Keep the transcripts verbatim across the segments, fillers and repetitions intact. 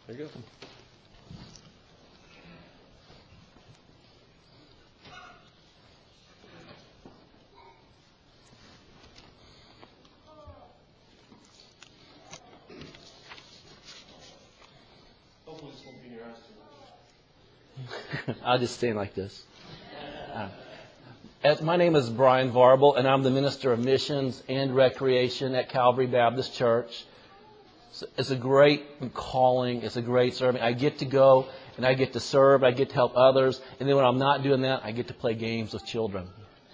There you go. Hopefully this won't be in your eyes too much. I'll just stand like this. Uh, as, my name is Brian Varble, and I'm the Minister of Missions and Recreation at Calvary Baptist Church. It's, it's a great calling. It's a great serving. I get to go and I get to serve. I get to help others. And then when I'm not doing that, I get to play games with children.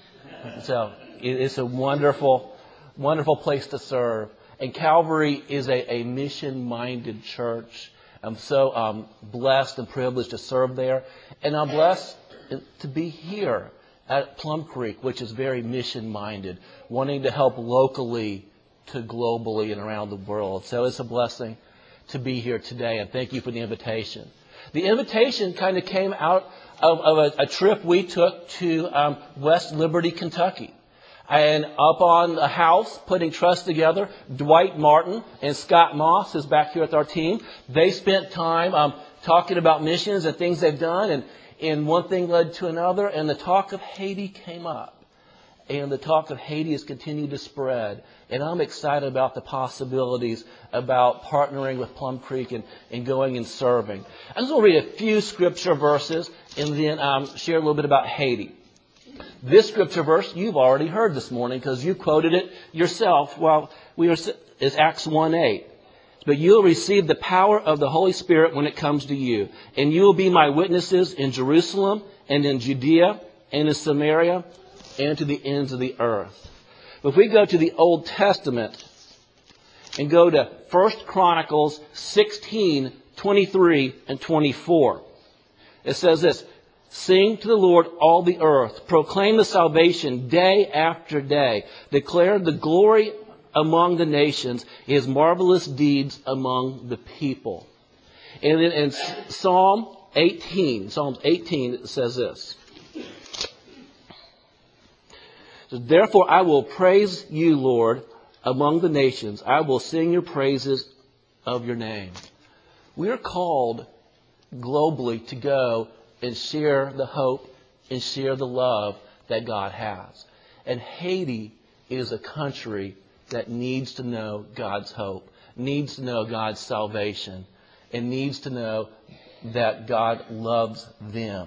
So it, it's a wonderful, wonderful place to serve. And Calvary is a, a mission-minded church. I'm so um, blessed and privileged to serve there. And I'm blessed to be here at Plum Creek, which is very mission-minded, wanting to help locally to globally and around the world. So it's a blessing to be here today, and thank you for the invitation. The invitation kind of came out of, of a, a trip we took to um, West Liberty, Kentucky. And up on the house, putting trust together, Dwight Martin and Scott Moss is back here with our team. They spent time um, talking about missions and things they've done, and, and one thing led to another, and the talk of Haiti came up. And the talk of Haiti has continued to spread. And I'm excited about the possibilities about partnering with Plum Creek and, and going and serving. I just want to read a few scripture verses and then um, share a little bit about Haiti. This scripture verse you've already heard this morning because you quoted it yourself while we were is Acts one eight. But you'll receive the power of the Holy Spirit when it comes to you, and you will be my witnesses in Jerusalem and in Judea and in Samaria and to the ends of the earth. But if we go to the Old Testament and go to First Chronicles sixteen twenty-three and twenty-four, it says this. Sing to the Lord, all the earth. Proclaim the salvation day after day. Declare the glory among the nations, His marvelous deeds among the people. And in, in Psalm eighteen, Psalms eighteen, it says this. So, therefore I will praise you, Lord, among the nations. I will sing your praises of your name. We are called globally to go and share the hope and share the love that God has. And Haiti is a country that needs to know God's hope, needs to know God's salvation, and needs to know that God loves them.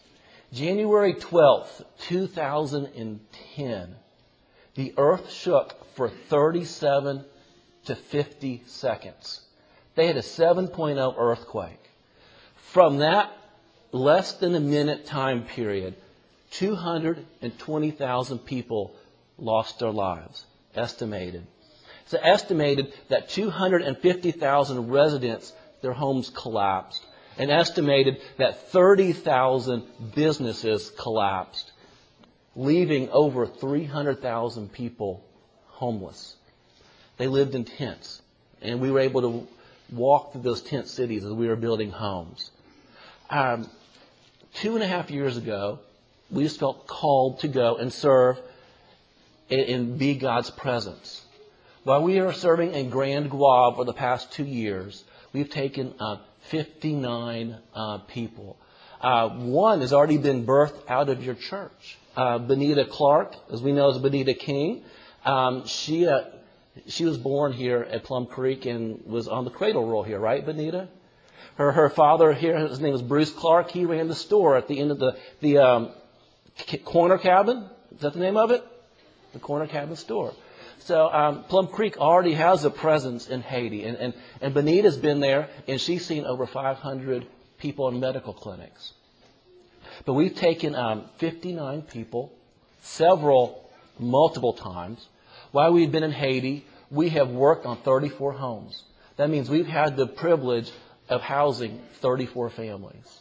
January twelfth, two thousand ten, the earth shook for thirty-seven to fifty seconds. They had a seven point oh earthquake. From that less than a minute time period, two hundred twenty thousand people lost their lives, estimated. It's estimated that two hundred fifty thousand residents, their homes collapsed. And estimated that thirty thousand businesses collapsed, leaving over three hundred thousand people homeless. They lived in tents, and we were able to walk through those tent cities as we were building homes. Um, Two and a half years ago, we just felt called to go and serve and, and be God's presence. While we are serving in Grand Guave for the past two years, we've taken uh, fifty-nine uh, people. Uh, one has already been birthed out of your church. Uh, Benita Clark, as we know as Benita King, um, she uh, she was born here at Plum Creek and was on the cradle roll here, right, Benita? Her, her father here, his name was Bruce Clark. He ran the store at the end of the, the um, corner cabin. Is that the name of it? The corner cabin store. So um, Plum Creek already has a presence in Haiti. And, and, and Benita's been there, and she's seen over five hundred people in medical clinics. But we've taken um, fifty-nine people, several, multiple times. While we've been in Haiti, we have worked on thirty-four homes. That means we've had the privilege of housing thirty-four families.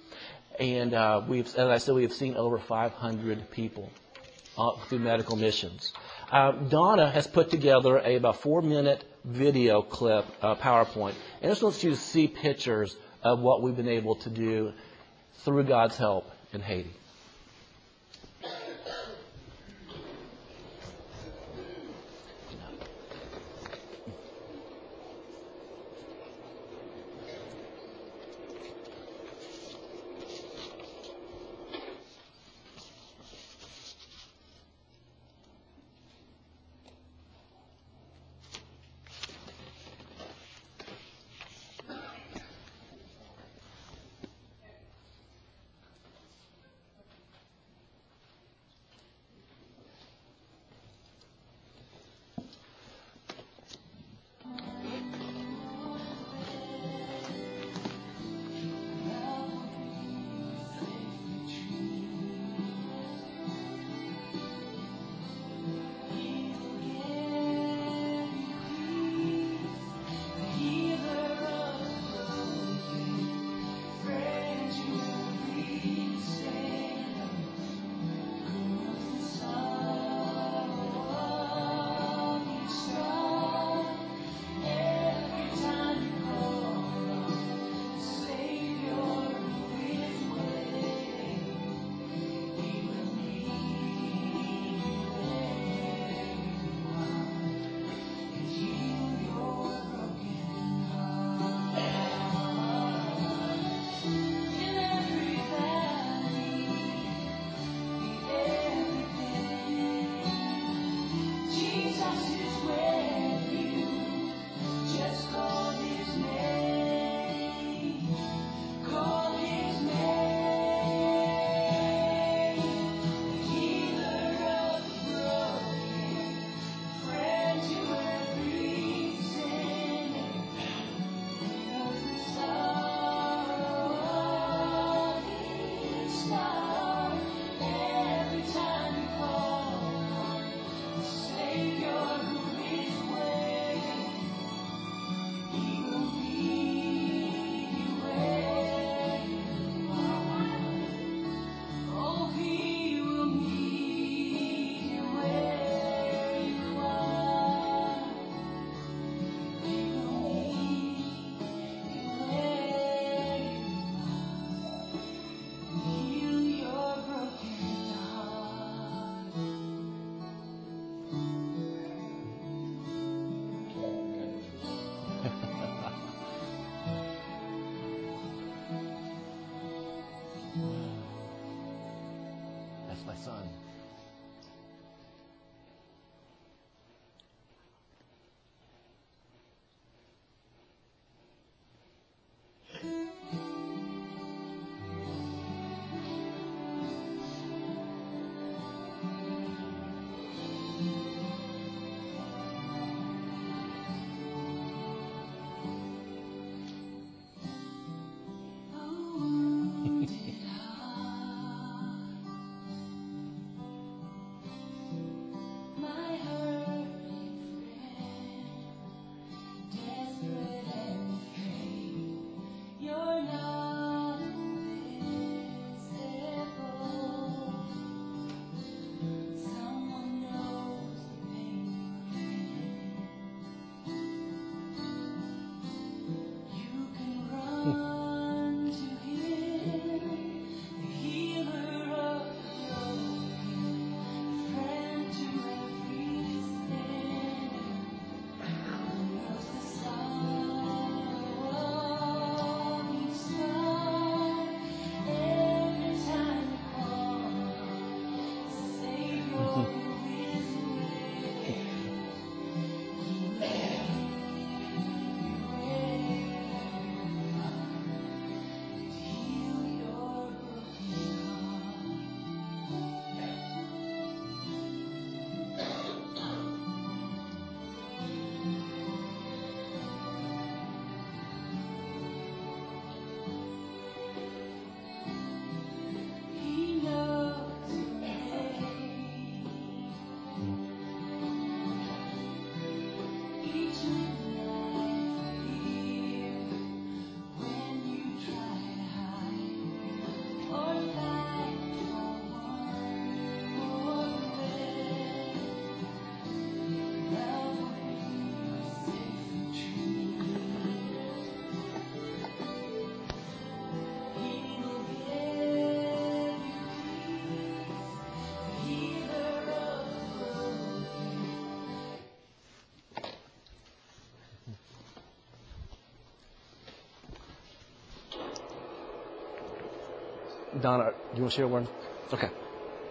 And uh, we've, as I said, we've seen over five hundred people uh, through medical missions. Uh, Donna has put together a about four-minute video clip, uh, PowerPoint. And this wants you to see pictures of what we've been able to do through God's help in Haiti. Donna, do you want to share a word? Okay. Um,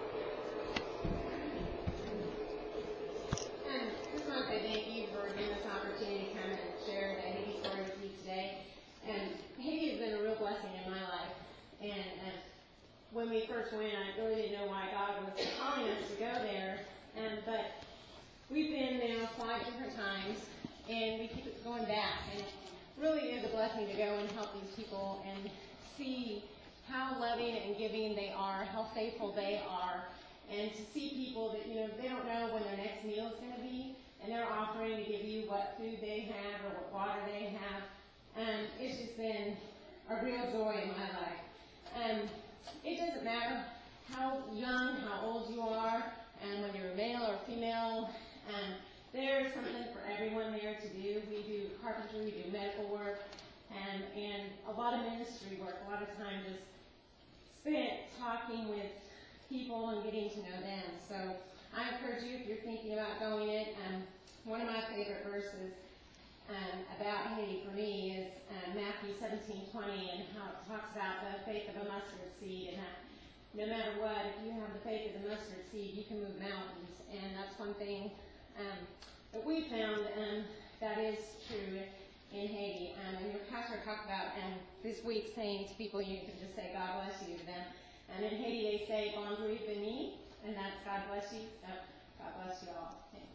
just want to say thank you for giving us the opportunity to come and share the Haiti story with you today. And Haiti has been a real blessing in my life. And uh, when we first went, I really didn't know why God was calling us to go there. Um, but we've been there five different times, and we keep going back. And it really is a blessing to go and help these people and see how loving and giving they are, how faithful they are, and to see people that, you know, they don't know when their next meal is going to be, and they're offering to give you what food they have or what water they have. Um, it's just been a real joy in my life. Um, it doesn't matter how young, how old you are, and when you're male or female, um, there's something for everyone there to do. We do carpentry, we do medical work, and, and a lot of ministry work, a lot of time just spent talking with people and getting to know them. So I encourage you, if you're thinking about going it, um, one of my favorite verses um, about Haiti for me is uh, Matthew seventeen twenty, and how it talks about the faith of a mustard seed, and that no matter what, if you have the faith of the mustard seed, you can move mountains. And that's one thing um, that we found um, that is true in Haiti. Um, and your pastor talked about um, this week saying to people, you can just say God bless you to them. And in Haiti they say Bonjour Beni, and that's God bless you. So God bless you all. Thanks.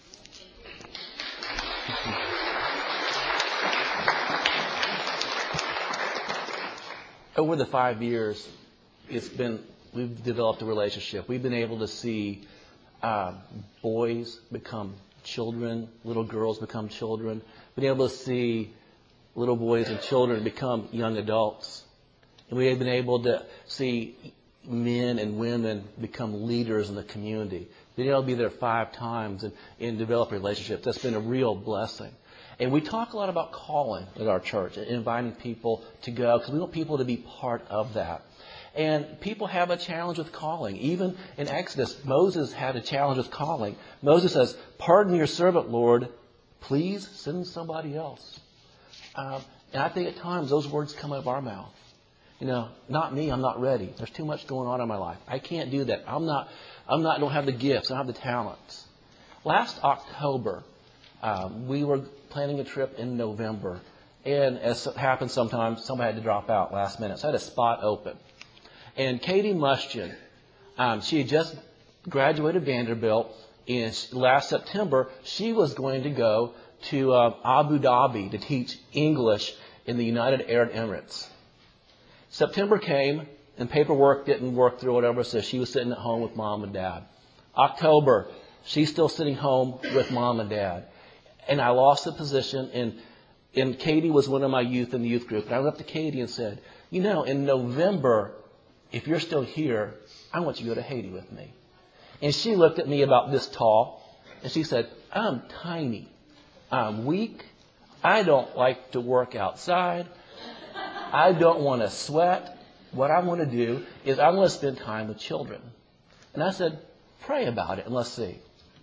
Over the five years, it's been we've developed a relationship. We've been able to see uh, boys become children, little girls become children. Been able to see little boys and children become young adults. And we have been able to see men and women become leaders in the community. Been able to be there five times and, and develop relationships. That's been a real blessing. And we talk a lot about calling at our church, inviting people to go, because we want people to be part of that. And people have a challenge with calling. Even in Exodus, Moses had a challenge with calling. Moses says, "Pardon your servant, Lord. Please send somebody else." Um, and I think at times those words come out of our mouth. You know, not me, I'm not ready. There's too much going on in my life. I can't do that. I'm not, I'm not, I don't have the gifts. I don't have the talents. Last October, um, we were planning a trip in November. And as it happens sometimes, somebody had to drop out last minute. So I had a spot open. And Katie Mustian, um, she had just graduated Vanderbilt. And last September, she was going to go to uh, Abu Dhabi to teach English in the United Arab Emirates. September came, and paperwork didn't work through whatever, so she was sitting at home with mom and dad. October, she's still sitting home with mom and dad. And I lost the position, and, and Katie was one of my youth in the youth group. And I went up to Katie and said, you know, in November, if you're still here, I want you to go to Haiti with me. And she looked at me about this tall, and she said, I'm tiny. I'm weak. I don't like to work outside. I don't want to sweat. What I want to do is I want to spend time with children. And I said, pray about it and let's see.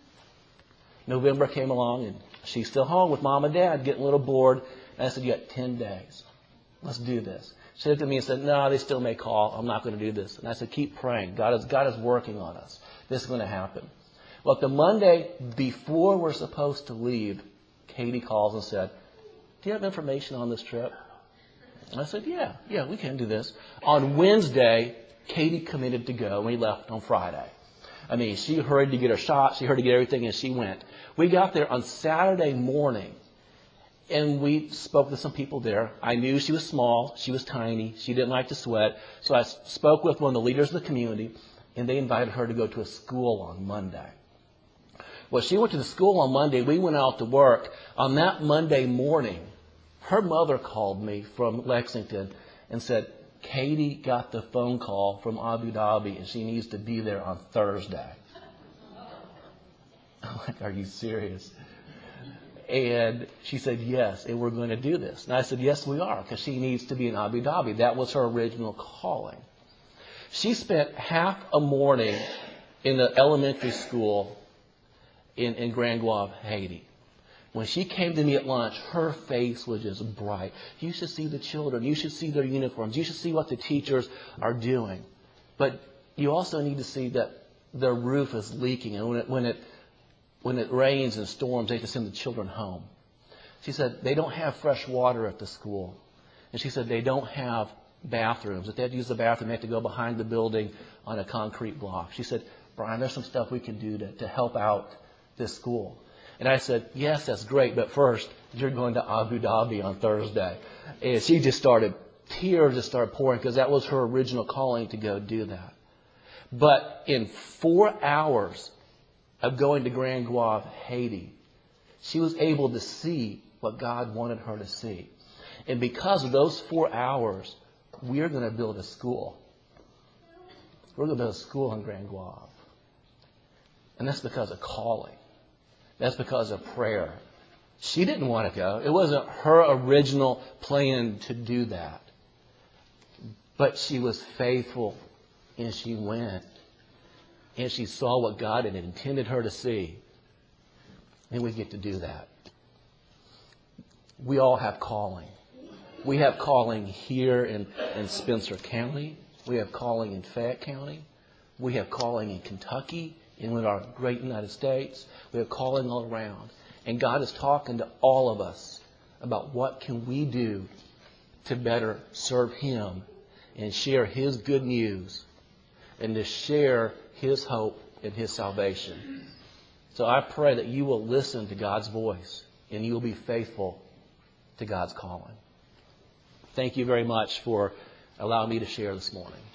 November came along and she's still home with mom and dad, getting a little bored. And I said, you got ten days. Let's do this. She looked at me and said, no, they still may call. I'm not going to do this. And I said, keep praying. God is, God is working on us. This is going to happen. Well, the Monday before we're supposed to leave, Katie calls and said, do you have information on this trip? And I said, yeah, yeah, we can do this. On Wednesday, Katie committed to go, and we left on Friday. I mean, she hurried to get her shot. She hurried to get everything, and she went. We got there on Saturday morning, and we spoke to some people there. I knew she was small. She was tiny. She didn't like to sweat. So I spoke with one of the leaders of the community, and they invited her to go to a school on Monday. Well, she went to the school on Monday. We went out to work. On that Monday morning, her mother called me from Lexington and said, Katie got the phone call from Abu Dhabi and she needs to be there on Thursday. I'm like, are you serious? And she said, yes, and we're going to do this. And I said, yes, we are, because she needs to be in Abu Dhabi. That was her original calling. She spent half a morning in the elementary school in, in Grand Guave, Haiti. When she came to me at lunch, her face was just bright. You should see the children. You should see their uniforms. You should see what the teachers are doing. But you also need to see that their roof is leaking. And when it, when it, when it rains and storms, they have to send the children home. She said they don't have fresh water at the school. And she said they don't have bathrooms. If they have to use the bathroom, they have to go behind the building on a concrete block. She said, Brian, there's some stuff we can do to, to help out this school. And I said, yes, that's great, but first, you're going to Abu Dhabi on Thursday. And she just started, tears just started pouring because that was her original calling to go do that. But in four hours of going to Grand Guave, Haiti, she was able to see what God wanted her to see. And because of those four hours, we're going to build a school. We're going to build a school in Grand Guave. And that's because of calling. That's because of prayer. She didn't want to go. It wasn't her original plan to do that. But she was faithful, and she went. And she saw what God had intended her to see. And we get to do that. We all have calling. We have calling here in, in Spencer County. We have calling in Fayette County. We have calling in Kentucky, in our great United States. We have calling all around. And God is talking to all of us about what can we do to better serve Him and share His good news and to share His hope and His salvation. So I pray that you will listen to God's voice and you will be faithful to God's calling. Thank you very much for allowing me to share this morning.